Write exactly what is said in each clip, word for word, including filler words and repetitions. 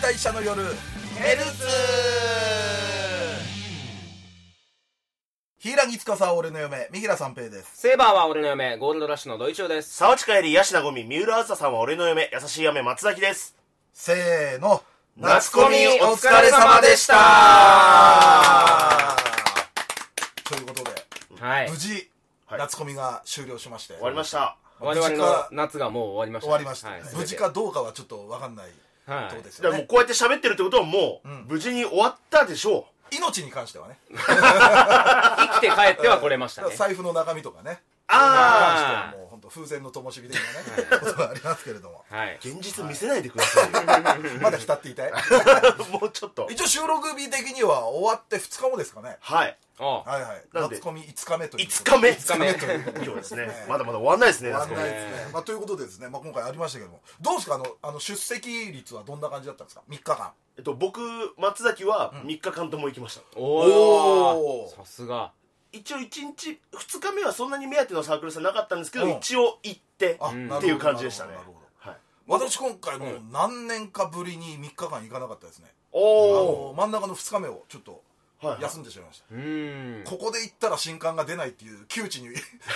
大社の夜ヘルツ。柊司俺の嫁三平三平です。 セーバーは俺の嫁ゴールドラッシュの土井中です。 沢地帰りヤシナゴミ三浦あずささんは俺の嫁優しい嫁松崎です。 せーの、 夏コミお疲れ様でした。 ということで、 はい、 無事、はい、夏コミが終了しまして終わりました。 我々の夏がもう終わりました。 終わりました、 はい、 無事かどうかはちょっと分かんないとこですよね、 はい、もうこうやって喋ってるってことはもう、うん、無事に終わったでしょう。 命に関してはね生きて帰ってはこれましたね。 財布の中身とかね、 ああもう本当風船の灯火的なねことがありますけれども、 はい、現実見せないでくださいよ、 はい、まだ浸っていたいもうちょっと。 一応収録日的には終わってふつかごですかね。 はいはいはい。夏コミいつかめといういつかめいつかめという今日ですね。まだまだ終わんないですね。 終わんないですね。まあということでですね、まあ今回ありましたけども、どうですか、あのあの出席率はどんな感じだったんですか。みっかかん。 えっと僕松崎はみっかかんとも行きました。 おお。さすが。 一応いちにちふつかめはそんなに目当てのサークルさんなかったんですけど、一応行ってっていう感じでしたね。 私今回もう何年かぶりにみっかかん行かなかったですね。 おお。 真ん中のふつかめをちょっと休んでしまいました。はいはい、うんここで行ったら新刊が出ないっていう窮地に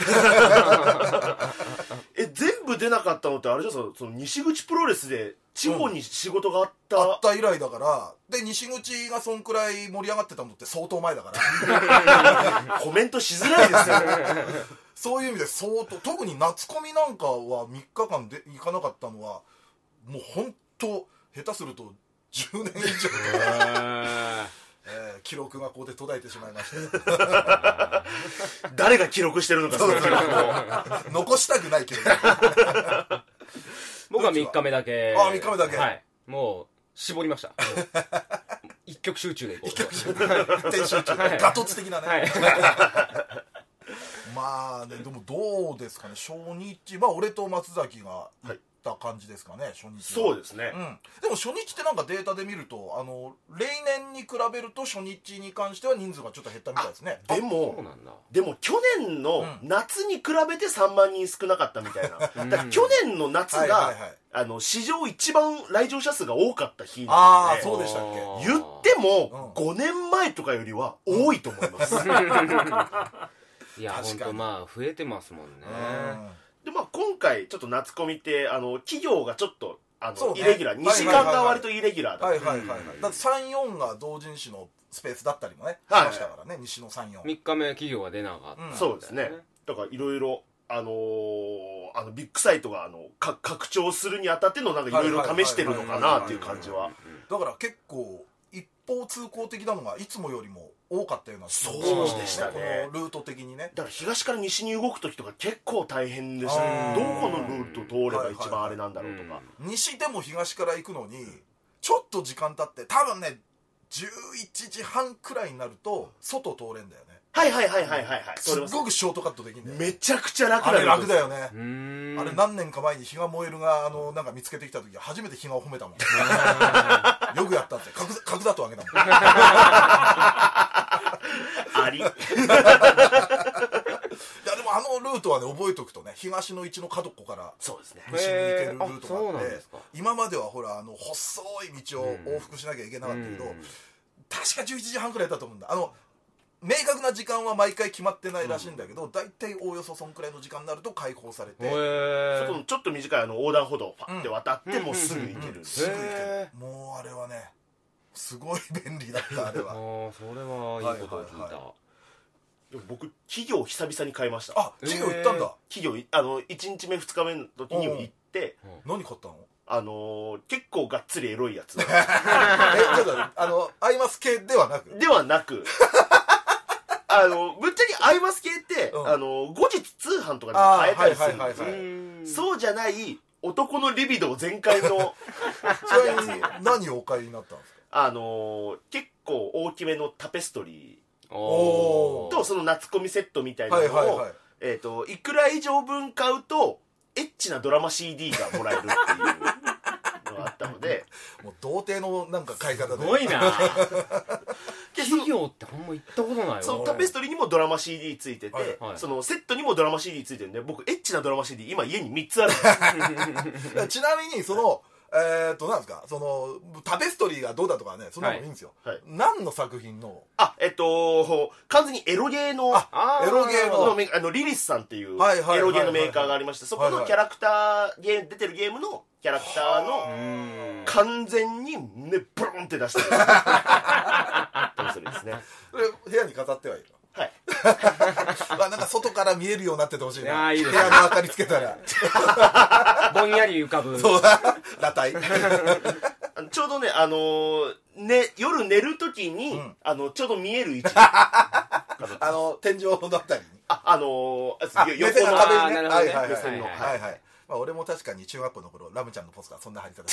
え全部出なかったのってあれじゃ、その、その西口プロレスで地方に仕事があった、うん、あった以来だから。で西口がそんくらい盛り上がってたのって相当前だからコメントしづらいですよねそういう意味で相当、特に夏コミなんかはみっかかんで行かなかったのはもう本当下手するとじゅうねん以上えー、記録がここで途絶えてしまいました誰が記録してるのかその記録を残したくない記録僕はみっかめだけ。 ああみっかめだけ、 はい、もう絞りました一曲集中でいこう。 一曲集中一点集中、はい、ガトツ的なね、はい、まあね、でもどうですかね初日。まあ俺と松崎が行った感じですかね、初日は。 そうですね、 うん、でも初日ってなんかデータで見るとあの例年に比べると初日に関しては人数がちょっと減ったみたいですね。 でもでも去年の夏に比べてさんまんにん少なかったみたいな、うん、だから去年の夏が、はいはいはい、あの史上一番来場者数が多かった日なんで、 ああそうでしたっけ。 言ってもごねんまえとかよりは多いと思います、うん、 いや本当まあ増えてますもんね、 うん、でまあ今回ちょっと夏コミってあの企業がちょっとあの、ね、イレギュラー、西館が割とイレギュラーだった。 はいはいはいはい。だってさん、よんが同人誌のスペースだったりもね、しましたからね、西のさん、よん。 みっかめ企業が出なかった、 うん、そうですね。だからいろいろあのー、あのビッグサイトがあのか拡張するにあたってのなんかいろいろ試してるのかなっていう感じは。 だから結構一方通行的なのがいつもよりも多かったような気がそうでしたね。 このルート的にね。 だから東から西に動く時とか結構大変でしたね。どこのルート通れば一番あれなんだろうとか、はいはいはい、西でも東から行くのにちょっと時間経って多分ねじゅういちじはんくらいになると外通れんだよね。 はいはいはいはいはい、はい、 すっごくショートカットできるんだよ。 めちゃくちゃ楽だよ。 あれ楽だよね。あれ何年か前に火が燃えるがあのなんか見つけてきた時初めて火がを褒めたもんよくやったって角角砂糖あげたもんありいやでもあのルートはね覚えておくとね東の一の角っこからそうですね西に行けるルートがあって、 あ今まではほらあの細い道を往復しなきゃいけなかったけど確かじゅういちじはんくらいだったと思うんだ。あの明確な時間は毎回決まってないらしいんだけど、うん、だいたいおおよそそんくらいの時間になると開放されて、 外のちょっと短いあの横断歩道をパッて渡って、うん、もうすぐ行ける、 すぐ行ける。もうあれはねすごい便利だったあれは。 ああそれはいいことを聞いた、はいはいはい、 でも僕企業久々に買いました。 あ企業行ったんだ。 企業あのいちにちめふつかめの時に行って、 うん、何買ったの。 あのー、結構がっつりエロいやつえちょっとあのアイマス系ではなくではなくあのぶっちゃけアイマス系って、うん、あの後日通販とかで買えたりするんですよ。そうじゃない男のリビドー全開のちなみに何をお買いになったんですか。 あの結構大きめのタペストリーとその夏コミセットみたいなのを、はいはいはい、えーと、いくら以上分買うとエッチなドラマ シーディー がもらえるっていうのがあったのでもう童貞のなんか買い方ですごいな企業ってほんま行ったことないわ。 そのタペストリーにもドラマ シーディー ついてて、はいはい、そのセットにもドラマ シーディー ついてるんで僕エッチなドラマ シーディー 今家にみっつあるちなみにそのえーっとなんですか、そのタペストリーがどうだとかね、そんなのいいんですよ、 はいはい、 何の作品の、 あえっと完全にエロゲーのあエロゲーのあのリリスさんっていうはいはいはいはいエロゲーのメーカーがありまして、そこのキャラクターゲー出てるゲームのキャラクターの完全に胸ブロンって出してるタペストリーですね。 それ部屋に飾ってはいるの。 はい。 まあなんか外から見えるようになっててほしいな。 いやいいです部屋の明かりつけたらぼんやり浮かぶ。 そうだ裸体ちょうどね、あのーね、夜寝るときに、うん、あのちょうど見える位置あの天井のあたりに、 あ、あのー、 あ横の壁にね、はいはいはい目線のはいはい、まあ、俺も確かに中学校の頃ラムちゃんのポスターそんな貼り方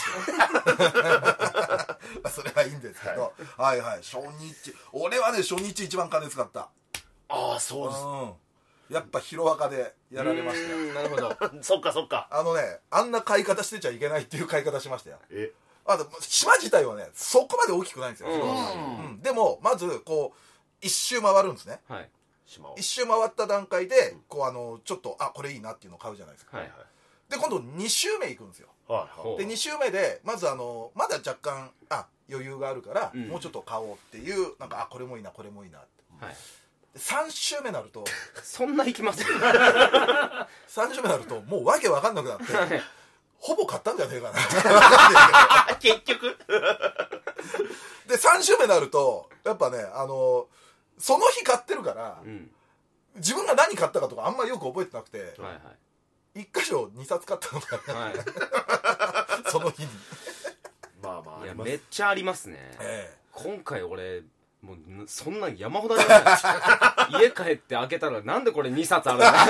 してそれはいいんですけど、はい、はいはい初日、俺はね初日一番金使った。 ああそうです、 うん、やっぱヒロアカでやられましたよ。 なるほどそっかそっか。 あのね、あんな買い方してちゃいけないっていう買い方しましたよ。 えあと島自体はねそこまで大きくないんですよ、 うんうん、でもまずこう一周回るんですね、はい、一周回った段階でこうあのちょっとあこれいいなっていうのを買うじゃないですか、はいはい、で今度に周目行くんですよ、はいはい、でに周目でまずあのまだ若干あ余裕があるから、うん、もうちょっと買おうっていうなんかあこれもいいなこれもいいなって、はい、さん周目になるとそんな行きますよさん周目になるともうわけわかんなくなって、はい、ほぼ買ったんじゃねえかな結局でさん周目になるとやっぱねあのその日買ってるから、うん、自分が何買ったかとかあんまりよく覚えてなくて、はいはい、いっ箇所にさつ買ったのかな、はい、その日にまあまあいやめっちゃありますね、ええ、今回俺もうそんな山ほどあります家帰って開けたらなんでこれにさつあるんだとか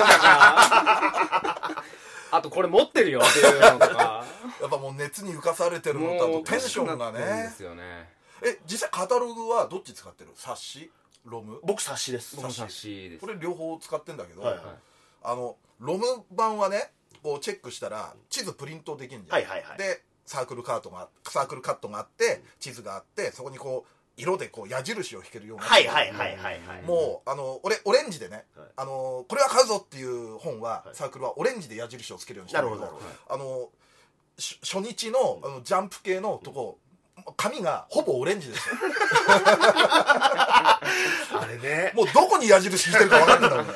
あとこれ持ってるよっていうのとかやっぱもう熱に浮かされてるのとテンションがねですよね。え実際カタログはどっち使ってる？冊子？ロム？ 僕冊子です。 僕冊子です。 これ両方使ってんだけど、 はいはい、 あのロム版はねこうチェックしたら地図プリントできるんじゃん、はいはいはい、でサークルカートがサークルカットがあって地図があってそこにこう色でこう矢印を引けるような、 はいはいはいはい、 もうあの俺オレンジでね、はい、あのこれは買うぞっていう本は、はい、サークルはオレンジで矢印をつけるようにしてるけど、あの初日 の, あのジャンプ系のとこ紙がほぼオレンジですよあれねもうどこに矢印引いてるか分かんないんだ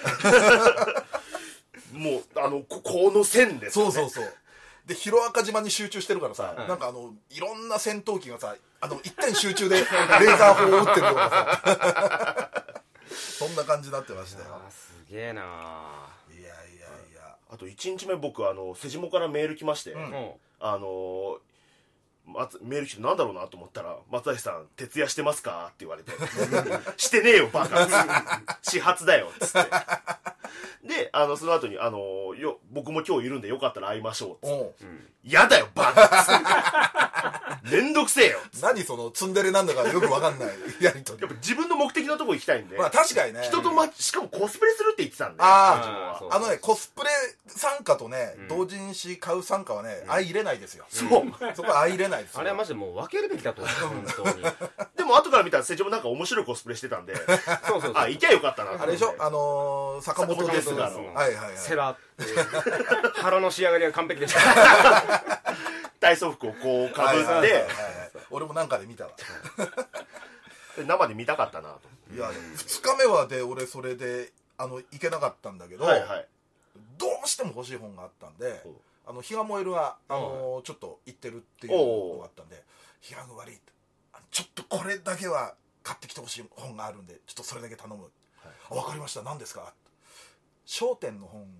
もうあのここの線ですよね。 そうそうそうで広赤島に集中してるからさ、はい、なんかあのいろんな戦闘機がさあの一点集中でレーザー砲を撃ってるようなさそんな感じになってましたよ。 あすげえないやいやいやあといちにちめ僕あの瀬下からメール来まして、うん、あのメール来てなんだろうなと思ったら松橋さん徹夜してますかって言われてしてねえよバカ始発だよっつってであのその後にあのよ僕も今日いるんでよかったら会いましょうっつって、うん、やだよバカめんどくせえよ何そのツンデレなんだかよく分かんないやりとり。 やっぱ自分の目的のとこ行きたいんで、 まあ確かにね人と、ま、しかもコスプレするって言ってたんで、 あああのねコスプレ参加とね、うん、同人誌買う参加はね、うん、相入れないですよ。そうそこは相入れないですよ。 あれはマジでもう分けるべきだと思う本当にでも後から見たら瀬下もなんか面白いコスプレしてたんでそうそうそうあ行きゃよかったな。 あれでしょあのー、坂本ですがのはいはいはいセラって腹の仕上がりが完璧でした体操服をこうかぶって、はいはいはいはい、 俺もなんかで見たわ生で見たかったなと。 いやふつかめはで俺それであの行けなかったんだけど、はいはい、どうしても欲しい本があったんであの日が燃えるが、あのー、ちょっと行ってるっていうのがあったんで日が悪いちょっとこれだけは買ってきてほしい本があるんでちょっとそれだけ頼む、はい、あ分かりました何ですか商店の本を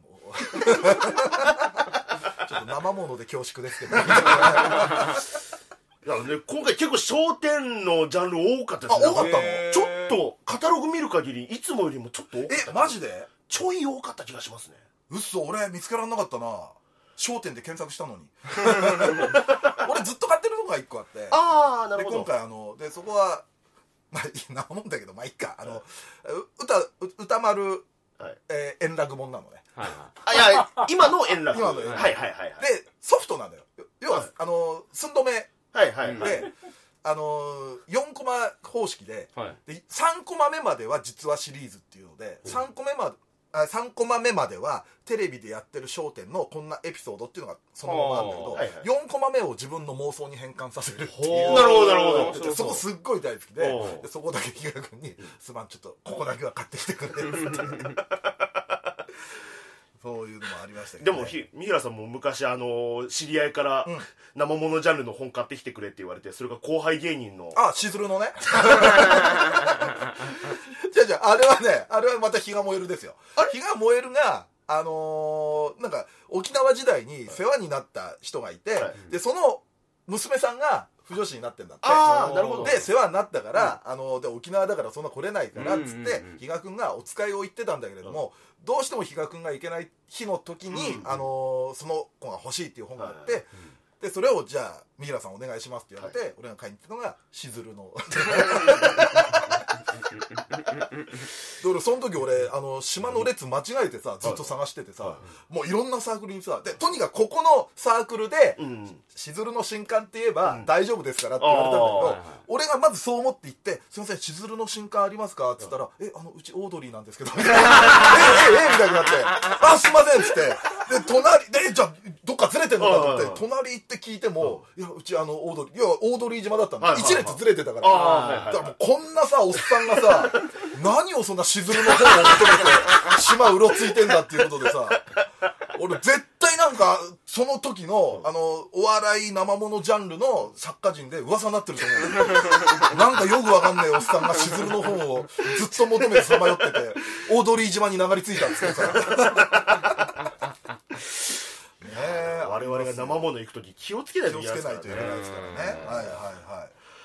ちょっと生もので恐縮ですけどいや、ね、 今回結構商店のジャンル多かったですね。 あ多かったの？ ちょっとカタログ見る限りいつもよりもちょっと多かった。 えマジで？ ちょい多かった気がしますね。 うっそ俺見つけられなかったな商店で検索したのに俺ずっと買ってるのがいっこあってああなるほど。 で今回あのでそこはまあなもんだけどまあいっかあの歌歌丸はいえー、円楽本なのね、 はいはい、あいや今の円楽今の円楽、はいはいはいはい、 でソフトなんだよ要は、はい、あの寸止めで、はいはいはい、あのよんコマ方式で、はい、でさんコマ目までは実話シリーズっていうので、うん、さんコマ目まあさんコマ目まではテレビでやってる笑点のこんなエピソードっていうのがそのままなんだけど、 はいはい、 よんコマ目を自分の妄想に変換させるっていう。 なるほどなるほど。 そこすっごい大好きで、でそこだけ比嘉君に「すまんちょっとここだけは買ってきてくれ」ってそういうのもありましたけど、ね、 でもひ三平さんも昔あの知り合いから生ものジャンルの本買ってきてくれって言われて、それが後輩芸人のあしずるのねじゃあじゃああれはね、あれはまた日が燃えるですよ。日が燃えるがあのー、なんか沖縄時代に世話になった人がいて、はい、でその娘さんが不女子になってんだって。 ああなるほど。 で世話になったから、うん、あので沖縄だからそんな来れないからっつって比嘉君がお使いを言ってたんだけれども、うん、どうしても比嘉君が行けない日の時に、うん、あのー、その子が欲しいっていう本があって、はい、でそれをじゃあ三平さんお願いしますって言われて、はい、俺が買いに行ったのがしずるのだからその時俺あの島の列間違えてさずっと探しててさ、はい、もういろんなサークルにさでとにかくここのサークルで、うん、しずるの新刊って言えば、うん、大丈夫ですからって言われたんだけど、うん、俺がまずそう思って行ってすいませんしずるの新刊ありますかって言ったら、うん、えあのうちオードリーなんですけどええええみたいになってあすいませんっつってで隣でじゃあどっかずれてんのかと思って隣行って聞いても、うん、いやうちあのオードリーいやオードリー島だったんだ、はいはいはい、一列ずれてたからだからもうこんなさおっさんがさ何をそんなしずるの本を求めて島うろついてんだっていうことでさ俺絶対なんかその時のあのお笑い生ものジャンルの作家陣で噂になってると思うなんかよくわかんないおっさんがしずるの本をずっと求めてさまよっててオードリー島に流れ着いたんですけどさねえ我々が生もの行く時気をつけないといけないですからね。 気をつけないといけないですからね。はいはいはい。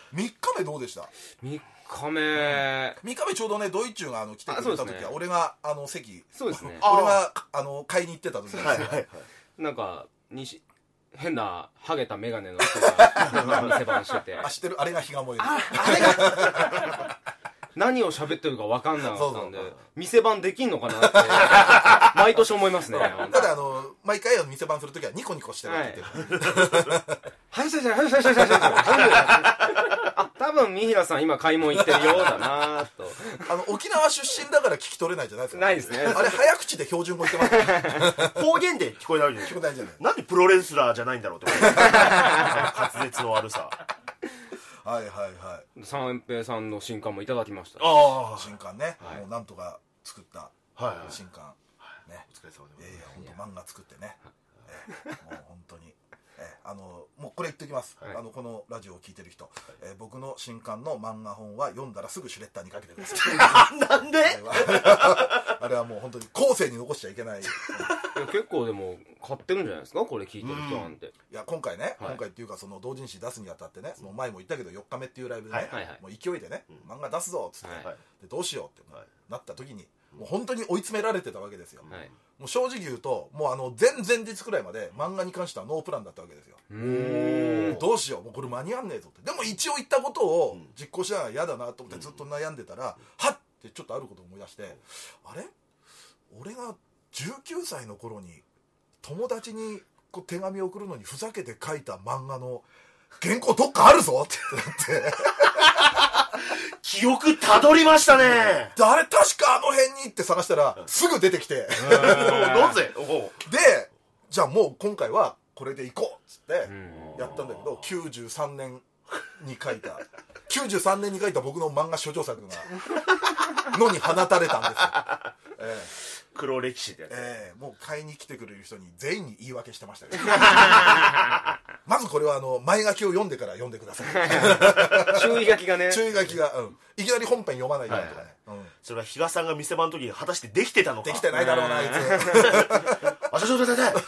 みっかめどうでした？ みっかめ、 みっかめちょうどねドイチューがあの来てくれた時は、ね、俺があの席そうですね俺があの買いに行ってた時です、はいはいはい、 なんか西変なハゲたメガネの人が店番しててあ知ってるあれが日が燃えるああれが何を喋ってるか分かんなかったんで店番できんのかなって毎年思いますねただあの毎回店番するときはニコニコしてるって言ってるはいはいはいはいはいはいあ多分三平さん今買い物行ってるようだなとあの沖縄出身だから聞き取れないじゃないですかないですねあれ早口で標準語言ってます方言で聞こえないじゃない聞こえないじゃないなんでプロレスラーじゃないんだろうって滑舌の悪さはいはいはい三平さんの新刊もいただきましたああ新刊ね、はい、もうなんとか作った新刊、はいはい、ねお疲れ様でございます。 いやいや本当漫画作ってね、えー、もう本当に、えー、あのもうこれ言っておきます、はい、あのこのラジオを聞いてる人、はいえー、僕の新刊の漫画本は読んだらすぐシュレッダーにかけてくださいなんであれはもう本当に後世に残しちゃいけない結構でも買ってるんじゃないですかこれ聞いてる人なんて。 いや今回ね、はい、今回っていうかその同人誌出すにあたってねその前も言ったけどよっかめっていうライブでね、はいはいはい、もう勢いでね、うん、漫画出すぞっつって、はい、でどうしようってなった時にもう本当に追い詰められてたわけですよ、はい、もう正直言うともうあの前々日くらいまで漫画に関してはノープランだったわけですよ。うーんどうしようもうこれ間に合んねえぞってでも一応言ったことを実行しながら嫌だなと思ってずっと悩んでたら、うん、はっってちょっとあることを思い出してあれ俺がじゅうきゅうさいの頃に友達にこう手紙を送るのにふざけて書いた漫画の原稿どっかあるぞってなって記憶たどりましたね。 あれ確かあの辺にって探したらすぐ出てきてなぜでじゃあもう今回はこれでいこうっつってやったんだけどきゅうじゅうさんねんに書いたきゅうじゅうさんねんに書いた僕の漫画諸女作がのに放たれたんですよ、ええ黒歴史で、 えー、もう買いに来てくれる人に全員に言い訳してましたけどまずこれはあの前書きを読んでから読んでください注意書きがね注意書きが、うん、いきなり本編読まないでとかね、はいはいうん、 それは比嘉さんが店番の時に果たしてできてたのかできてないだろうなあいつあちょちょちょちょです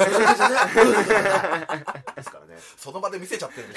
からねその場で見せちゃってる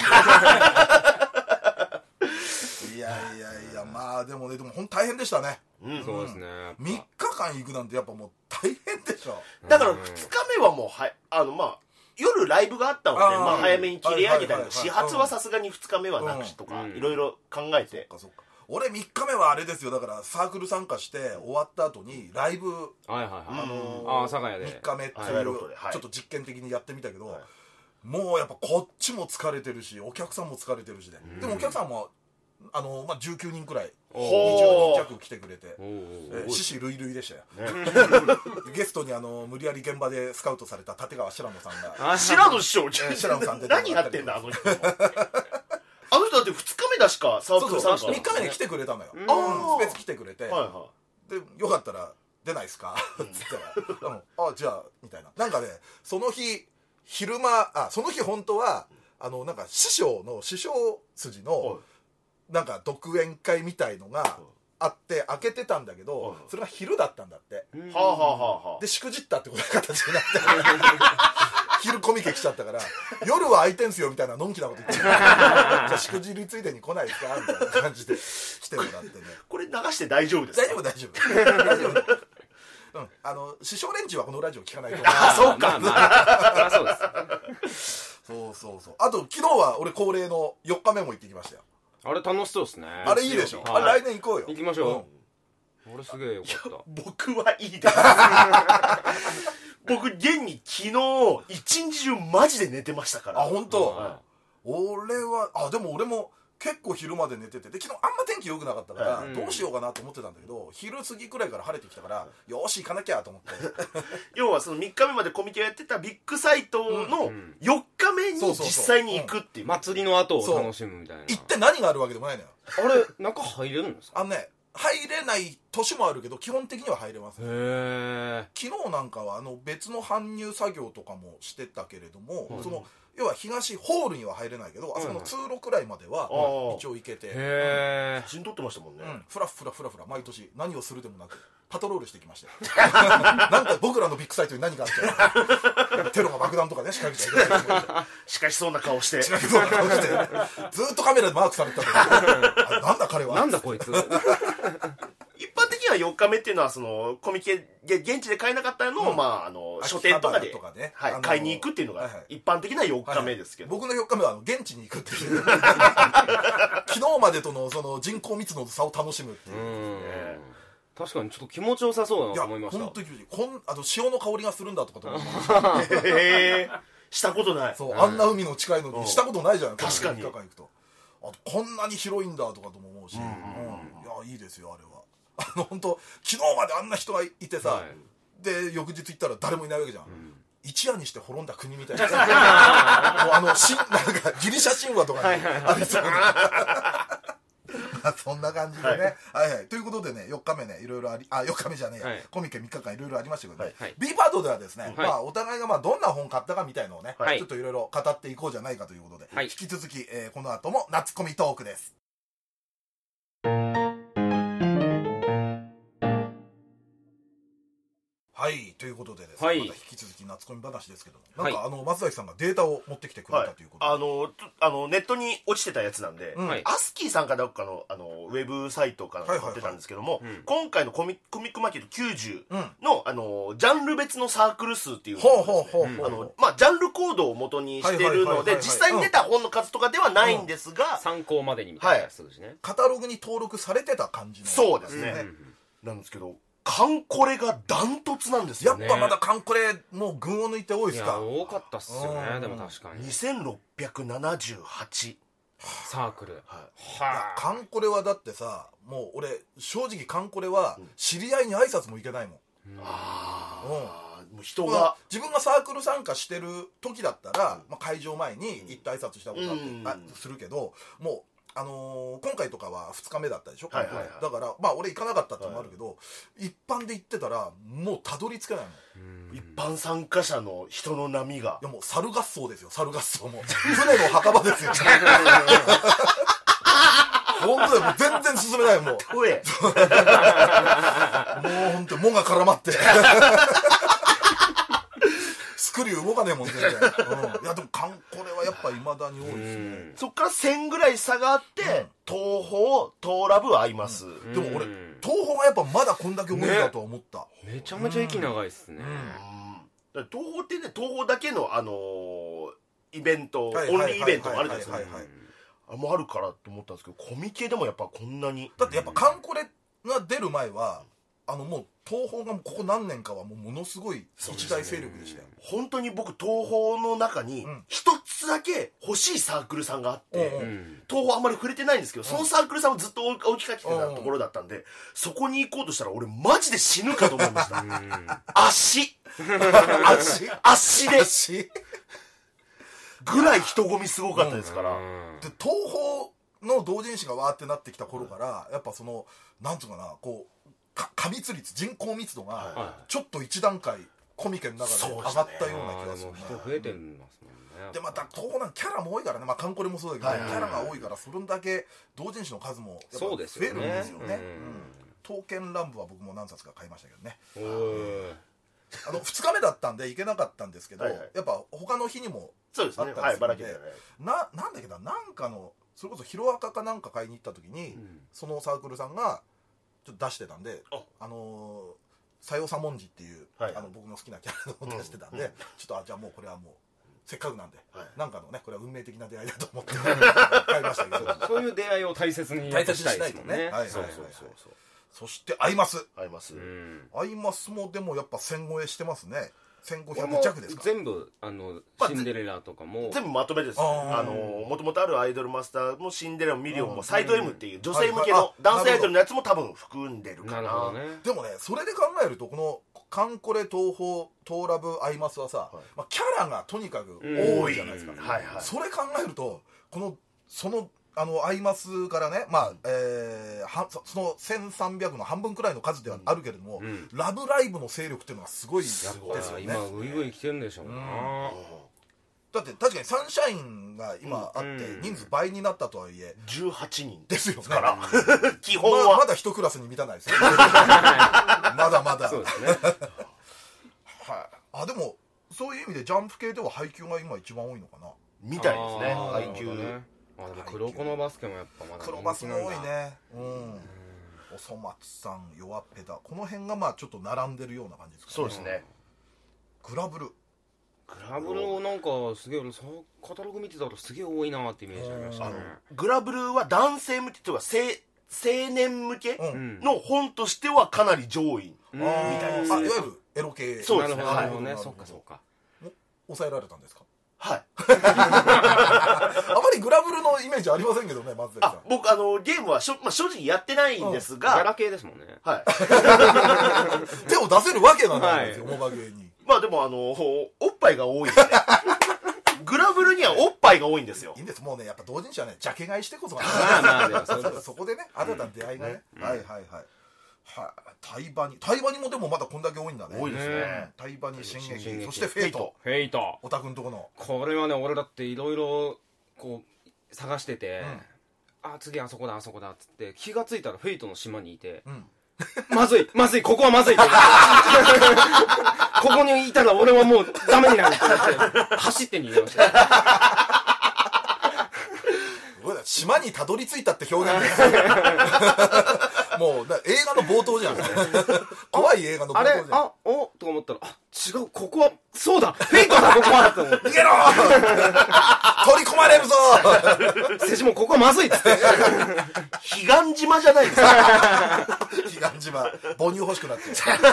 いやいやいやまあでもねでも本当大変でしたね、 うん、そうですねみっかかん行くなんてやっぱもう大変でしょ。 だからふつかめはもうはあのまあ夜ライブがあったのでまあ早めに切り上げたり始発はさすがにふつかめはなくしとかいろいろ考えて、 そっかそっか俺みっかめはあれですよだからサークル参加して終わった後にライブはいはいはいあのー、あ佐賀でみっかめっていう、はい、ちょっと実験的にやってみたけど、はい、もうやっぱこっちも疲れてるしお客さんも疲れてるしで、うん、でもお客さんもあの、まあ、じゅうきゅうにんくらいにじゅうにん弱来てくれて獅子類類でしたよ、ね、ゲストにあの無理やり現場でスカウトされた立川白野さんが白野師匠、 えー、白野さんで何やってんだあの人あの人だってふつかめだしかサークル参加みっかめに来てくれたのよ、うん、スペース来てくれて、はいはい、でよかったら出ないですかつってら、うん、あじゃあみたいななんかねその日昼間あその日本当はあのなんか師匠の師匠筋のなんか独演会みたいのがあって開けてたんだけどそれが昼だったんだって、はあはあはあ、でしくじったってことが形になって昼コミケ来ちゃったから夜は空いてんすよみたいなのんきなこと言ってじゃあしくじりついでに来ないですかみたいな感じで来てもらってねこれ流して大丈夫ですか？ 大丈夫大丈夫大丈夫うん、あの師匠連中はこのラジオ聞かないとあそうか、まあまあ、 そうですそうそうそうあと昨日は俺恒例のよっかめも行ってきましたよあれ楽しそうですねあれいいでしょ、はい、あれ来年行こうよ行きましょう、うん、俺すげえよかった僕はいいです僕現に昨日一日中マジで寝てましたからあ本当、はい、俺はあでも俺も結構昼まで寝ててで昨日あんま天気良くなかったから、うん、どうしようかなと思ってたんだけど昼過ぎくらいから晴れてきたからよし行かなきゃと思って要はそのみっかめまでコミケやってたビッグサイトのよっかめに実際に行くっていう祭りの後を楽しむみたいな行って何があるわけでもないのよあれ中入れるんですか？ あのね入れない年もあるけど基本的には入れます、ね、 へ昨日なんかはあの別の搬入作業とかもしてたけれども、うん、その要は東ホールには入れないけど、うん、あそこの通路くらいまでは一応行けて、うん、 写真撮ってましたもんね、 うん、フラフラフラフラ毎年何をするでもなくパトロールしてきましたよなんか僕らのビッグサイトに何があっちゃうテロが爆弾とかね仕掛けちゃいけないしかしそうな顔してしかしそうな顔してずっとカメラでマークされてたからなんだ彼はなんだこいつ一般的にはよっかめっていうのはそのコミケ現地で買えなかったのを、うん、まああの書店とかでとか、ねはい、買いに行くっていうのが一般的なよっかめですけど、 はいはい、僕のよっかめはあの現地に行くっていう昨日までとのその人口密度の差を楽しむっていう、うんね、確かにちょっと気持ちよさそうだなと思いました。 いや本当にこんあと塩の香りがするんだとかと思いましたへーしたことないそう、うん、あんな海の近いのにしたことないじゃん、うん、 確かに行くとあとこんなに広いんだとかとも思うし、うんうん、いやいいですよあれはあの本当昨日まであんな人がいてさ、はい、で翌日行ったら誰もいないわけじゃん、うん、一夜にして滅んだ国みたいなもうあのしなんかギリシャ神話とかにありそうなそんな感じでね、はい、はいはいということでねよっかめねいろいろありあよっかめじゃねえや、はい、コミケみっかかんいろいろありましたけどね、はい、B パートではですね、はいまあ、お互いがまあどんな本買ったかみたいのをね、はい、ちょっといろいろ語っていこうじゃないかということで、はい、引き続き、えー、この後も夏コミトークです。はいということでですね、はい、また引き続き夏コミ話ですけどもなんか、はい、あの松崎さんがデータを持ってきてくれたということで、 はい、あのあのネットに落ちてたやつなんで、うん、アスキーさんかどっかのあのウェブサイトから載ってたんですけども、はいはいはい、今回のコミコミックマーケットきゅうじゅうの、うん、あのジャンル別のサークル数っていうのをまあジャンルコードを元にしてるので実際に出た本の数とかではないんですが、うん、 参考までにみたいなやつですね、はい、 カタログに登録されてた感じのそうですね、うん、なんですけどカンコレがダントツなんですよね。やっぱまだカンコレもう群を抜いて多いですか。 いや多かったっすよね。でも確かににせんろっぴゃくななじゅうはちサークル、 はい、はあ、カンコレはだってさもう俺正直カンコレは知り合いに挨拶も行けないもん、うん、 ああ、うん、もう人が自分がサークル参加してる時だったら、うんまあ、会場前に行って挨拶したことあって、うん、あするけどもうあのー、今回とかはふつかめだったでしょ、はいはいはい、だからまあ俺行かなかったってのもあるけど、はい、一般で行ってたらもうたどり着けないもん。 一般参加者の人の波がいやもう猿合奏ですよ猿合奏も船の墓場ですよ本当だよもう全然進めないもうトエもう本当にもが絡まってスクリュー動かねえもん全然、うん、いやでもカンコレはやっぱいまだに多いですね。 そっからせんぐらい差があって、うん、東宝東ラブ合います、うん、 でも俺東宝がやっぱまだこんだけ多いんだと思った、ね、 めちゃめちゃ息長いっすね、 うん、東宝ってね東宝だけのあのー、イベント、はい、オンリーイベントもあるじゃないですか、あもうあるからと思ったんですけどコミケでもやっぱこんなにだってやっぱカンコレが出る前はあのもう東宝がここ何年かはもうものすごい一大勢力でしたよ、 ね、本当に僕東宝の中に一つつだけ欲しいサークルさんがあって、 うん、 東宝あんまり触れてないんですけど、そのサークルさんをずっと追いかけてたところだったんで、そこに行こうとしたら俺マジで死ぬかと思いました。足足足で足ぐらい人混みすごかったですから。 で東宝の同人誌がわーってなってきた頃から、やっぱそのなんていうかな、こう過密率、人口密度がちょっと一段階コミケの中で上がったような気がするね。 人増えてますもんね。 でまた東宝なんキャラも多いからね、まあカンコレもそうだけど、キャラが多いからそれだけ同人誌の数もやっぱ増えるんですよね。刀剣乱舞は僕も何冊か買いましたけどね。あのふつかめだったんで行けなかったんですけど、やっぱ他の日にもあったんですけど、ななんだっけな、なんかのそれこそヒロアカかなんか買いに行った時に、そのサークルさんがちょっと出してたんで、あのさよさもんじっていう、はい、あの僕の好きなキャラを出してたんで、うん、ちょっとあじゃあもうこれはもうせっかくなんで、はい、なんかのねこれは運命的な出会いだと思って買いましたけど、 そういう出会いを大切に大切にしたいとね。そしてアイマスアイマス、うん、 アイマスもでもやっぱせん超えしてますね。せんごひゃく弱ですか。 全部あの、まあ、シンデレラとかも全部まとめです。あのもともとあるアイドルマスターもシンデレラもミリオンもサイド M っていう女性向けの男性アイドルのやつも多分含んでるか な, なるほど、 ね、でもねそれで考えるとこのカンコレ東宝東ラブアイマスはさ、はいまあ、キャラがとにかく多いじゃないですか、はいはい、それ考えるとこのそのあのアイマスからね、まあえー、はそのせんさんびゃくの半分くらいの数ではあるけれども、うん、ラブライブの勢力っていうのがすごいですよね。 今ウイウイ来てるんでしょうな、うん、 だって確かにサンシャインが今あって人数倍になったとはいえじゅうはちにんですよねから基本は、 まあ、まだ一クラスに満たないですよまだまだそうですねはい、あでもそういう意味でジャンプ系では配給が今一番多いのかなみたいですね。配給あでも黒子のバスケもやっぱまだ黒バスも多いね。うん、おそ松さん弱っぺだこの辺がまあちょっと並んでるような感じですかね。 そうですね。 グラブルグラブルなんかすげえそのカタログ見てたらすげえ多いなってイメージありましたね。 グラブルは男性向けというか青年向けの本としてはかなり上位みたいです。 あいわゆるエロ系。 そうですね。 なるほどね。そっかそっか。 抑えられたんですか。 はい。 あまりグラブルのイメージありませんけどね、松崎さん。 あ、僕あのゲームはしょ、まあ、正直やってないんですが、 ガラケーですもんね。 はい。 手を出せるわけがないんですよ、モバゲーに。 まあでもあのおっぱいが多いんで、グラブルにはおっぱいが多いんですよ。 いいんです、もうね、やっぱ同人誌はね、ジャケ買いしてこそが。 まあまあでもそうです。 そこでね、新たな出会いがね。はいはいはい。はい、タイバニタイバニもでもまだこんだけ多いんだね。 多いですね。 タイバニ進撃、そしてフェイトフェイトオタクんとこのこれはね俺だっていろいろこう探してて、うん、あ次あそこだあそこだっつって気がついたらフェイトの島にいて、うん、まずいまずいここはまずいここにいたら俺はもうダメになるって思って走って逃げました島にたどり着いたって表現ですもうだ映画の冒頭じゃん怖い映画の冒頭じゃん。 あれあおと思ったらあ違うここはそうだフェイトだここはと思って逃げろ取り込まれるぞセジもここはまずいっつって彼岸島じゃないですか彼岸島母乳欲しくなって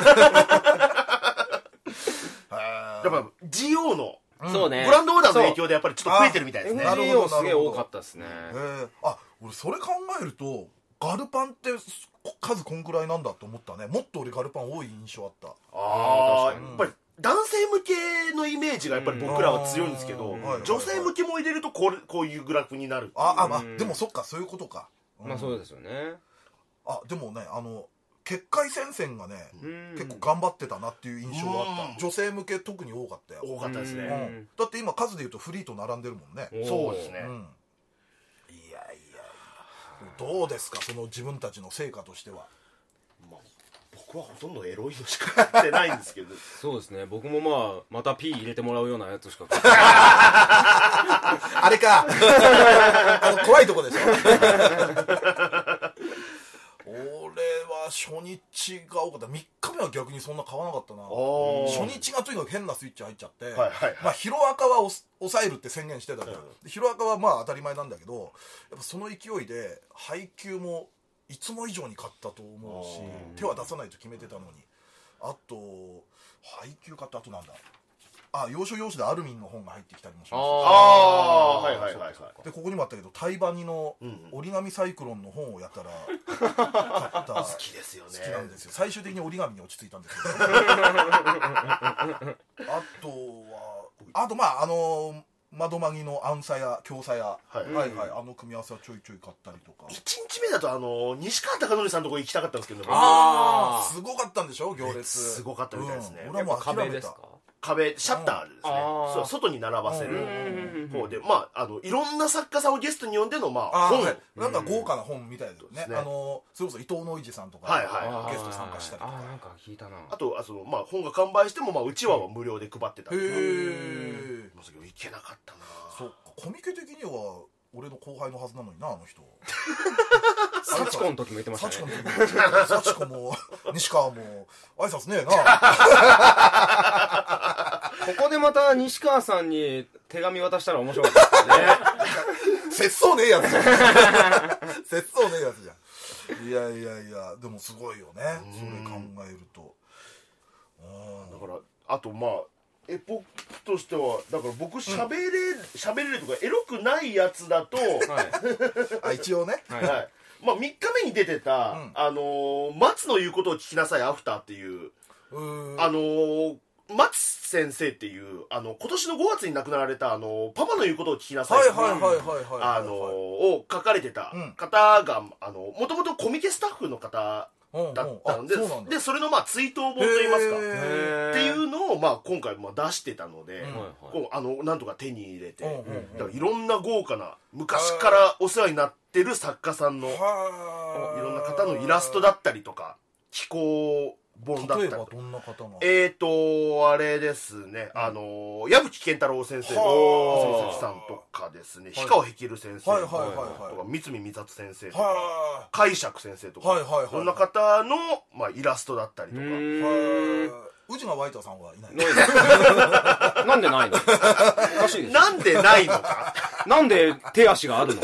やっぱ ジーオー のそうね、 グランドオーダーの影響でやっぱりちょっと増えてるみたいですね。 エムジーオー すげえ多かったですね。 えー、あ俺それ考えるとガルパンって数こんくらいなんだと思ったね。もっと俺ガルパン多い印象あった。 ああ、やっぱり男性向けのイメージがやっぱり僕らは強いんですけど、女性向けも入れるとこうこういうグラフになる。 ああ、まあでもそっかそういうことか。 まあそうですよね。 あでもねあの結界戦線がね結構頑張ってたなっていう印象があった。女性向け特に多かったよ。 多かったですね、 うん、だって今数でいうとフリーと並んでるもんね。 そうですね、 うん、いやいやどうですかその自分たちの成果としては。 まあ、僕はほとんどエロいのしかやってないんですけどそうですね僕もまあまた P 入れてもらうようなやつしかあれかあの怖いとこでしょ俺は初日が多かった。みっかめは逆にそんな買わなかったな。初日がとにかく変なスイッチ入っちゃって、はいはいはい、まあヒロアカは抑えるって宣言してたじゃん、うん、ヒロアカはまあ当たり前なんだけどやっぱその勢いで配給もいつも以上に買ったと思うし手は出さないと決めてたのに。あと配給買ったあとなんだあ要所要所でアルミンの本が入ってきたりもしました。 ああはいはいはいはい。 でここにもあったけどタイバニの折り紙サイクロンの本をやったら買った、 好きですよね。 好きなんですよ。最終的に折り紙に落ち着いたんですけどあとはあとまああの窓マギのアンサや京サや、はい、はいはいあの組み合わせはちょいちょい買ったりとか。 いちにちめだとあの西川貴教さんのとこ行きたかったんですけど、 ああすごかったんでしょ行列。 すごかったみたいですね。 うん、俺はもう諦めた。 壁シャッターですね、うん、そう外に並ばせる方で、まああのいろんな作家さんをゲストに呼んでのまあ本、 はい、なんか豪華な本みたいですね。あのそれこそ伊藤野一さんとか、はいはい、ゲスト参加したりとか。 あなんか聞いたな。 あとあそのまあ本が完売してもまあうちわは無料で配ってた。へえ。まさか行けなかったな。 そうコミケ的には俺の後輩のはずなのになあの人。 サチコの時も言ってましたね。 サチコも西川も挨拶ねえな。 ここでまた西川さんに手紙渡したら面白かったですね。 節操ねえやつじゃん。節操ねえやつじゃん。いやいやいやでもすごいよねそれ考えると。 だからあとまあエポックとしてはだから僕喋れ喋れるとかエロくないやつだと、はい、 あ一応ね、 はいはい、まあみっかめに出てた、うん、あのー、松の言うことを聞きなさいアフターっていうあのー、松先生っていうあの今年のごがつに亡くなられたあのパパの言うことを聞きなさいっていうあのを書かれてた方が、うん、あのもともとコミケスタッフの方だったんで、うんうん、でそれのまあ追悼本といいますかっていうのをまあ今回まあ出してたので、うん、こうあのなんとか手に入れて、うんうんうん、だからいろんな豪華な昔からお世話になってる作家さんのいろんな方のイラストだったりとか気候本だったり。例えばどんな方がえーとあれですね、うん、あの矢吹健太郎先生の先生さんとかですね、氷川へきる先生とか三見美里先生とか解釈先生とかそんな方の、まあ、イラストだったりとか。 宇治川ワイトさんはいないなんでないのおかしいです。 なんでないのかなんで手足があるのおい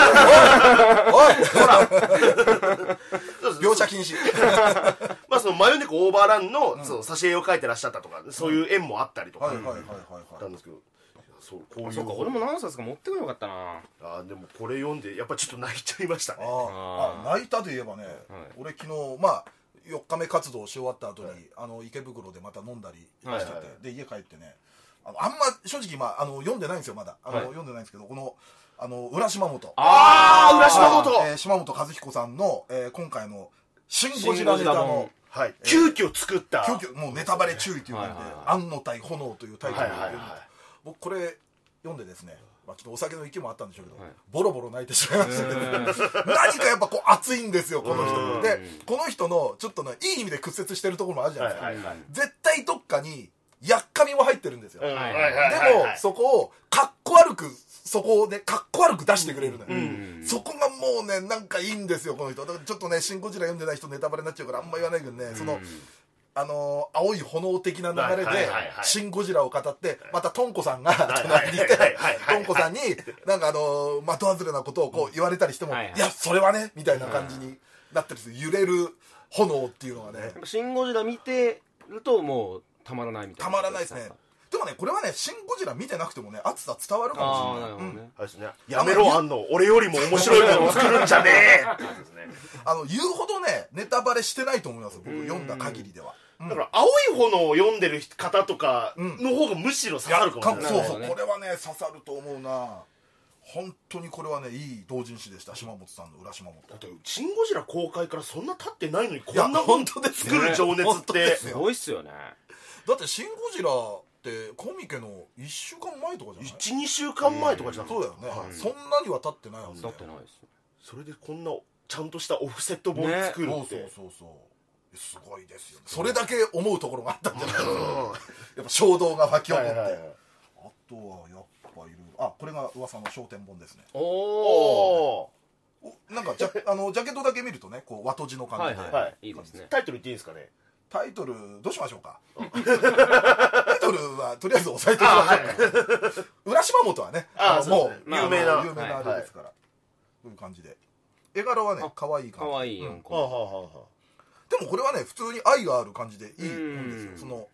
ほら描写禁止まあその真夜猫オーバーランの挿絵を描いてらっしゃったとかそういう縁もあったりとかしたんですけど、 そうこういうそうか俺も何冊か持ってくればよかったなあ。でもこれ読んでやっぱちょっと泣いちゃいましたね。 ああ泣いたといえばね、はい、俺昨日まあよっかめ活動し終わった後に、はい、あの池袋でまた飲んだりしてて、はいはいはい、で家帰ってね あのあんま正直、まあ、あの読んでないんですよまだあの、はい、読んでないんですけどこのあの浦島本ああ浦島本、 えー、島本和彦さんの、えー、今回の「シン・ゴジラ」ネタの、 はい、急遽作った急遽もうネタバレ注意という感じで「暗の対炎」というタイトルで、はいはいはい、僕これ読んでですね、まあ、ちょっとお酒の息もあったんでしょうけど、はい、ボロボロ泣いてしまいましたけど何かやっぱこう熱いんですよこの人も。でこの人のちょっとねいい意味で屈折してるところもあるじゃないですか、はいはいはい、絶対どっかにやっかみも入ってるんですよ、はいはいはい、でもそこをかっこ悪くそこでかっこ悪く出してくれるのよ、うんうん、そこがもうねなんかいいんですよこの人。だからちょっとね「シン・ゴジラ」読んでない人ネタバレになっちゃうからあんま言わないけどね、うん、そのあのー、青い炎的な流れで「シン・ゴジラ」を語ってまたトンコさんが隣にいてトンコさんになんかあのー、的外れなことをこう言われたりしても「いやそれはね」みたいな感じになったりする揺れる炎っていうのがねシン・ゴジラ見てるともうたまらないみたいな。 たまらないですね。でもねこれはね「シン・ゴジラ」見てなくてもね熱さ伝わるかもしれない。うん、 あれですね、やめろあんの俺よりも面白いものを作るんじゃねえあの言うほどねネタバレしてないと思います僕読んだ限りでは。 だから青い炎を読んでる方とかの方がむしろ刺さるかもしれない、 うん、そうそうこれはね刺さると思うな。本当にこれはねいい同人誌でした島本さんの浦島本。 だって「シン・ゴジラ」公開からそんな経ってないのにこんな本当で作る情熱ってすごいっすよね。 だって「シン・ゴジラ」ってコミケのいっしゅうかんまえとかじゃないいちにしゅうかんまえとかじゃなくて、 そうだよね、はい、そんなには経ってないはず経ってないです。 それでこんなちゃんとしたオフセット本作るって、 ね、そうそうそうすごいですよね。それだけ思うところがあったんじゃないですかやっぱ衝動が湧き起こって、はいはいはい、あとはやっぱいるあこれが噂の商店本ですね。おおなんかジャあのジャケットだけ見るとねこう和とじの感じで、はいはい、 いいですね。タイトル言っていいですかね。 タイトルどうしましょうかタイトルはとりあえず押さえておきましょうか、はい、浦島本はねああもう有名な、まあ、有名なあれですから、はい、こういう感じで絵柄はね可愛い感じ可愛いよ、うん、 でもこれはね普通に愛がある感じでいい本ですよ。その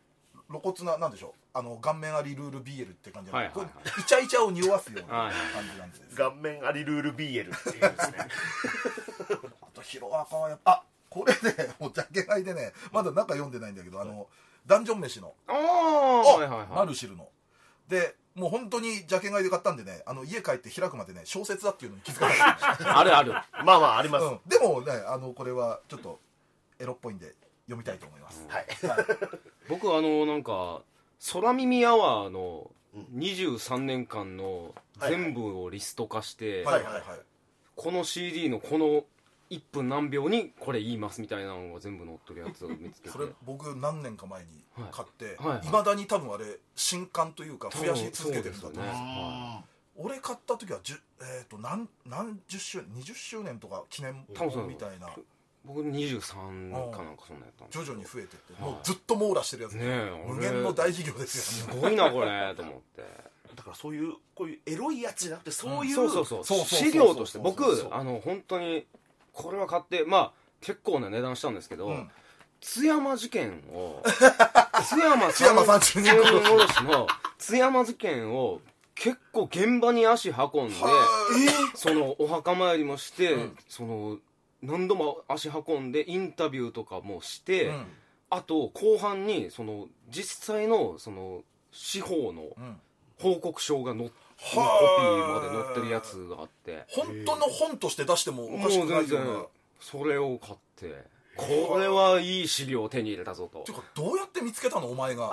露骨ななんでしょう、あの顔面ありルール ビーエル って感じで、 はいはいはい、 イチャイチャを匂わすような感じなんです。 顔面ありルール ビーエル っていうんですねあとヒロアカはやっぱ、あ、これね、もうジャケ買いでね、まだ中読んでないんだけど、あのダンジョン飯の、 ああ、はいはいはい、 マルシルので、もう本当にジャケ買いで買ったんでね、あの家帰って開くまでね、小説だっていうのに気づかなかったあるあるまあまああります、 うん、でもね、あのこれはちょっとエロっぽいんで読みたいと思います、 はい、 はい、 僕あのなんか空耳アワーのにじゅうさんねんかんの全部をリスト化して、 はいはいはい、 この シーディー のこのいっぷん何秒にこれ言いますみたいなのが全部載ってるやつを見つけて、 それ僕何年か前に買って、 はいはいはい、 いまだに多分あれ新刊というか増やし続けてるんだと思うんですよ、 はい、 俺買った時はじゅ、えー、と 何, 何十周年にじゅっしゅうねんとか記念みたいな、 僕にじゅうさんかなんかそんなやったんです徐々に増えてって、もうずっと網羅してるやつ、ね、無限の大事業ですよね。すごいなこれと思ってだからそういうこういうエロいやつじゃなくてそういう、 うん、そうそうそう資料として僕あの本当にこれは買って、まあ結構な値段したんですけど、うん、津山事件を津山三十二殺しの津山事件を結構現場に足運んで、そのお墓参りもして、うん、その何度も足運んでインタビューとかもして、うん、あと後半にその実際のその司法の報告書が載ってコピーまで載ってるやつがあって、 本当の本として出してもおかしくないような、 それを買ってこれはいい資料を手に入れたぞと。 ていうかどうやって見つけたのお前が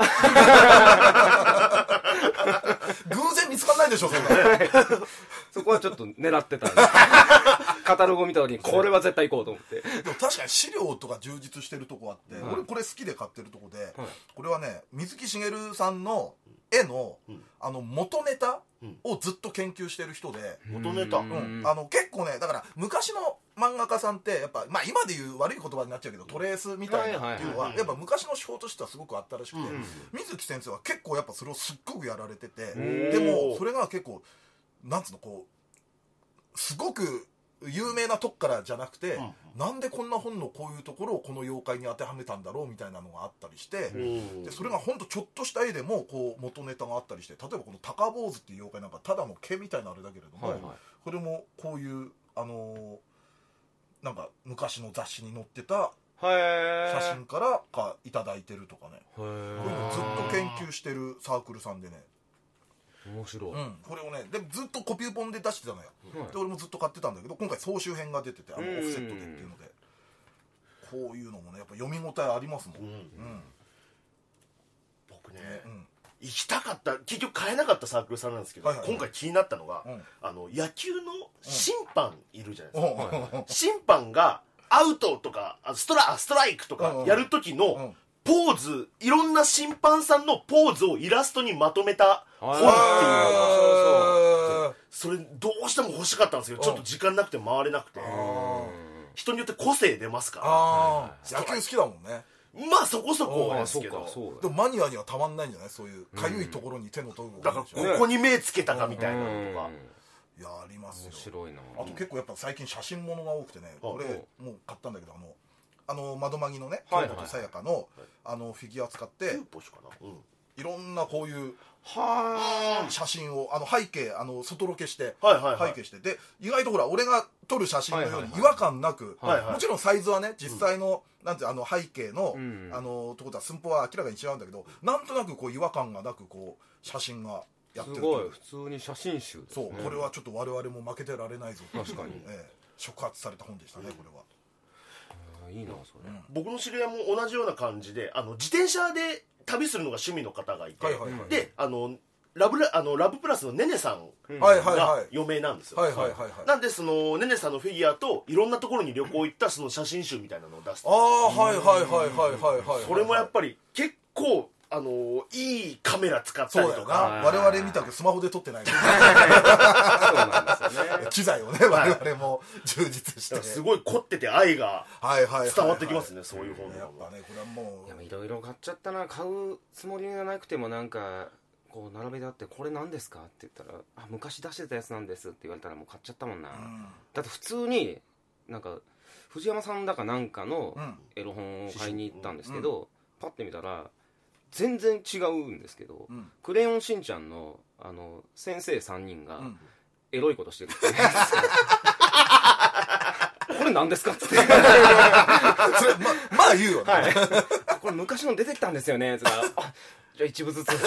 偶然見つかんないでしょそんなそこはちょっと狙ってたんでカタログを見た時にこれは絶対行こうと思ってでも確かに資料とか充実してるとこあって、はい、俺これ好きで買ってるとこで、はい、これはね水木しげるさんの絵の、うん、あの元ネタをずっと研究してる人で、 うん、元ネタ、 うん、あの結構ねだから昔の漫画家さんってやっぱ、まあ、今でいう悪い言葉になっちゃうけどトレースみたいなっていうのはやっぱ昔の手法としてはすごくあったらしくて、うん、水木先生は結構やっぱそれをすっごくやられてて、でもそれが結構なんつうのこうすごく有名なとこからじゃなくて、うん、なんでこんな本のこういうところをこの妖怪に当てはめたんだろうみたいなのがあったりして、でそれがほんとちょっとした絵でもこう元ネタがあったりして、例えばこの高坊主っていう妖怪なんかただの毛みたいなあれだけれども、はいはい、これもこういうあのー、なんか昔の雑誌に載ってた写真からかいただいてるとかね、こういうのずっと研究してるサークルさんでね、 面白い、 うん、これをねでもずっとコピー本で出してたのよ、はい、で俺もずっと買ってたんだけど今回総集編が出ててあのオフセットでっていうので、こういうのもねやっぱ読み応えありますもん、うんうん、 僕ね、うん、行きたかった結局買えなかったサークルさんなんですけど、はいはいはい、今回気になったのが、うん、あの野球の審判いるじゃないですか、うん、審判がアウトとかストラ、ストライクとかやる時の、うんうんポーズいろんな審判さんのポーズをイラストにまとめた本っていうのがそれどうしても欲しかったんですけどちょっと時間なくて回れなくて人によって個性出ますからあ野球好きだもんねまあそこそこですけどでもマニアにはたまんないんじゃないそういうかゆいところに手の届くだからここに目つけたかみたいなのとかいやありますよ面白いなあと結構やっぱ最近写真物が多くてねこれもう買ったんだけどあのあの窓マギのね京本さやかの、はいはい、あのフィギュア使っていろんなこういう写真をあの背景あの外ロケして、はいはいはい、背景してで意外とほら俺が撮る写真のように違和感なく、はいはいはい、もちろんサイズはね実際の、うん、なんてあの背景の、うん、あのとことは寸法は明らかに違うんだけどなんとなくこう違和感がなくこう写真がやってるすごい普通に写真集ですねそうこれはちょっと我々も負けてられないぞ確かに、ええ、触発された本でしたね、うん、これは。 いいなそれ、うん、 僕の知り合いも同じような感じであの自転車で旅するのが趣味の方がいて、はいはいはい、であのラブラあのラブプラスのねねさんが余命なんですよ、はいはいはいはい、なんでそのねねさんのフィギュアといろんなところに旅行行ったその写真集みたいなのを出してああはいはいはいはいはいはいそれもやっぱり結構あのいいカメラ使ったりとか我々みたくスマホで撮ってないそうなんですよね機材をね我々も充実してすごい凝ってて愛が伝わってきますねそういう本やっぱねこれはもういろいろ買っちゃったな買うつもりがなくてもなんかこう並べてあってこれ何ですかって言ったらあ昔出してたやつなんですって言われたらもう買っちゃったもんな、うん、だって普通になんか藤山さんだかなんかのエロ本を買いに行ったんですけど、うん、パッて見たら全然違うんですけど、 うん、 クレヨンしんちゃんのあの先生さんにんがエロいことしてるって、うん、これ何ですかっつってそれ ま, まあ言うよね、はい、 これ昔の出てきたんですよねつったらあじゃあ一部ずつ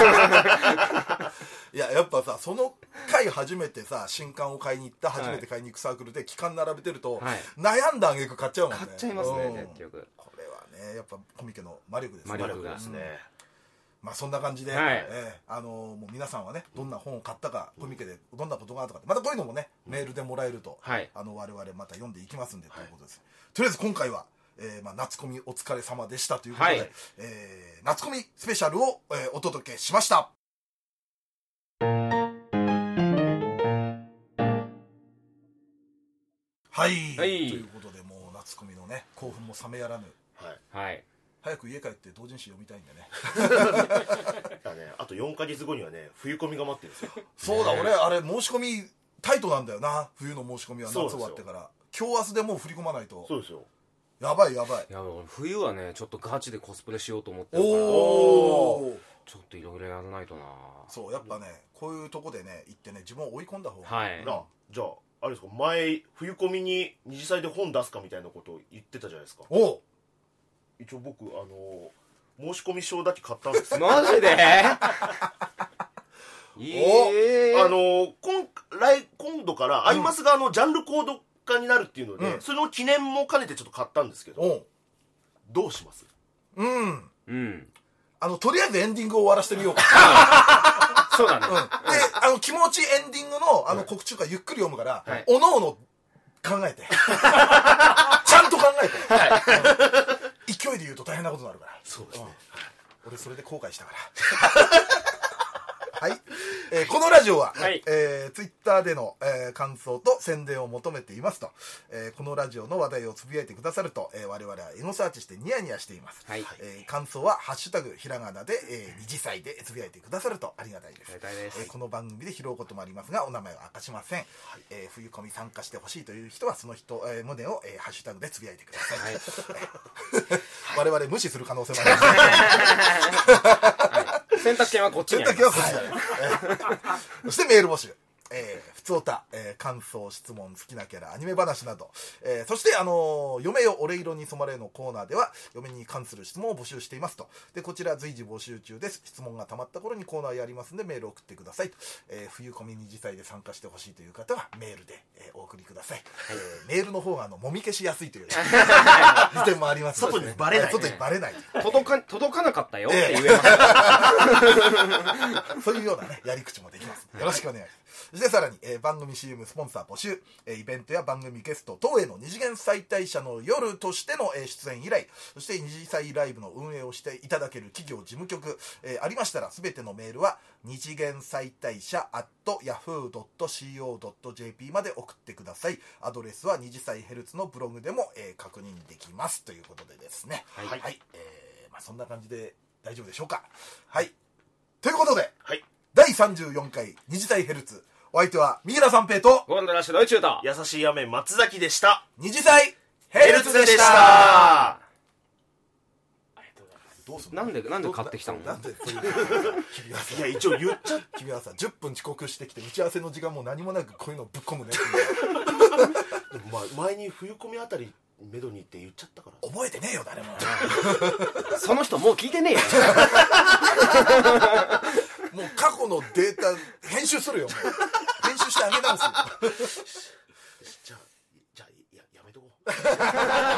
いややっぱさその回初めてさ新刊を買いに行った初めて買いに行くサークルで期間並べてると、はい、悩んだ挙句買っちゃうもんね。 買っちゃいますね、うん、結局これはねやっぱコミケの魔力ですね。 魔力ですね、うん、 まあそんな感じで、はい、えー、あのー、もう皆さんはねどんな本を買ったか、うん、コミケでどんなことがあったかまたこういうのもね、うん、メールでもらえると、はい、あの我々また読んでいきますんで、はい、ということです。とりあえず今回はえーまあ、夏コミお疲れ様でしたということで、はい、えー、夏コミスペシャルを、えー、お届けしました。はい、はい、ということでもう夏コミのね興奮も冷めやらぬ、はい、早く家帰って同人誌読みたいんでねだねあとよんかげつごにはね冬コミが待ってるんですよ。 そうだ、俺あれ申し込みタイトなんだよな。冬の申し込みは夏終わってから今日明日でもう振り込まないと。 そうですよ。 やばいやばい。 いや冬はねちょっとガチでコスプレしようと思ってるから、おちょっといろいろやらないとな。 そうやっぱねこういうとこでね行ってね自分を追い込んだ方が、 はい、 なじゃああれですか前冬コミに二次祭で本出すかみたいなことを言ってたじゃないですか。 お一応僕あの申し込み書だけ買ったんですマジでおあの今来今度からアイマスがあのジャンルコード化になるっていうので、うん、その記念も兼ねてちょっと買ったんですけど、どうします？ うんうんあのとりあえずエンディングを終わらせてみようかそうだね、うん、であの気持ちエンディングのあの告知がゆっくり読むから、はい、おのおの考えてちゃんと考えて、はい、勢いで言うと大変なことになるから。 そうですね、 うん、俺それで後悔したからはい、えー、このラジオは、はい、えー、ツイッターでの、えー、感想と宣伝を求めていますと、えー、このラジオの話題をつぶやいてくださると、えー、我々はエゴサーチしてニヤニヤしています、はい、えー、感想はハッシュタグひらがなで、えー、二次祭でつぶやいてくださるとありがたいです。 ありがたいです、 えー、この番組で拾うこともありますがお名前は明かしません、はい、えー、冬コミ参加してほしいという人はその人、えー、胸を、えー、ハッシュタグでつぶやいてください、はい、我々無視する可能性もあります、 はい、選択権はこっちにあります。選択権はこっちにありますそしてメール募集、えー、ふつおた、えー、感想質問好きなキャラアニメ話など、えー、そしてあのー、嫁よ俺色に染まれのコーナーでは嫁に関する質問を募集していますと。でこちら随時募集中です。質問がたまった頃にコーナーやりますんでメール送ってくださいと、えー、冬コミ二次祭で参加してほしいという方はメールで、えー、お送りください、はい、えー、メールの方があのもみ消しやすいという利点もありますので、 外にバレない、ね、 外にバレない届か、届かなかったよって言えます、 えー、そういうようなねやり口もできます。よろしくお願いします。そしてさらに、えー、番組 シーエム スポンサー募集、えー、イベントや番組ゲスト等への二次元再大社の夜としての、えー、出演依頼、そして二次祭ライブの運営をしていただける企業事務局、えー、ありましたらすべてのメールは二次元再大社 アットヤフードットシーオードットジェーピー まで送ってください。アドレスは二次祭ヘルツのブログでも、えー、確認できますということでですね、はい、はい、えーまあ、そんな感じで大丈夫でしょうか。はいということで、はい、だいさんじゅうよんかい二次祭ヘルツ、お相手は三浦三平とゴンドラッシュの宇宙と優しい雨松崎でした。 二次祭ヘルツでした。 ありがとうございます。どうするの？なんでなんで買ってきたの？ なんでそういう君はさ、 いや一応言っちゃ君はさじゅっぷん遅刻してきて打ち合わせの時間も何もなくこういうのぶっ込むねでも、ま、前に冬コミあたりメドにって言っちゃったから覚えてねえよ誰もその人もう聞いてねえよもう過去のデータ編集するよもう編集してあげ直すよじゃあじゃあ や, やめとこう